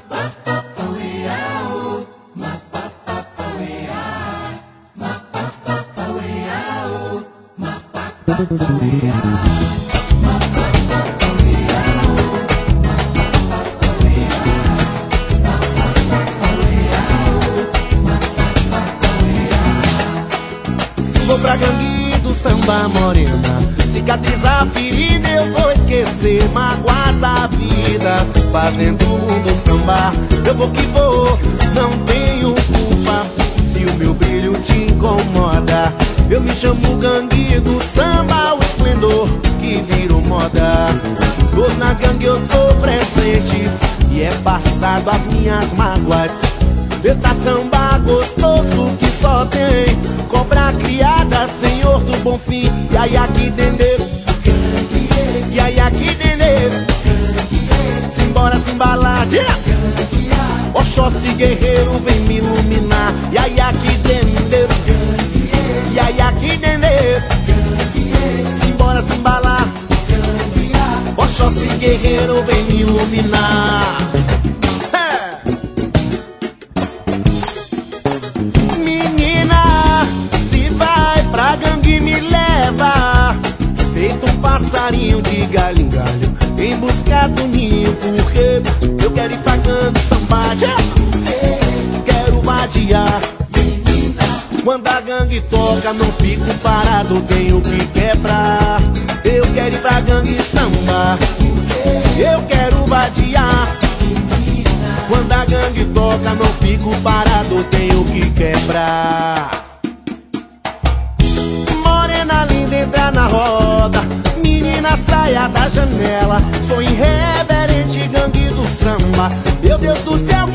Vou pra gangue do samba morena, cicatrizar a ferida, eu vou esquecer mágoas da vida. Fazendo do samba, eu vou que vou, não tenho culpa. Se o meu brilho te incomoda, eu me chamo gangue do samba, o esplendor que virou moda. Tô na gangue, eu tô presente, e é passado as minhas mágoas. Eita samba gostoso que só tem cobra criada, Senhor do Bom Fim. E aí aqui dendê, e aí aqui dendê, simbora se embalar, Oxóssi guerreiro vem me iluminar. E aí aqui dendê, e aí aqui dendê, simbora se embalar, Oxóssi guerreiro vem me iluminar. Feito um passarinho de galho em galho, em busca do ninho, porque eu quero ir pra gangue sambar, quero vadiar. Quando a gangue toca, não fico parado, tenho que quebrar. Eu quero ir pra gangue sambar, eu quero vadiar. Quando a gangue toca, não fico parado, tenho que quebrar. Morena linda, entra na roda, menina saia da janela. Sou irreverente, gangue do samba, meu Deus do céu.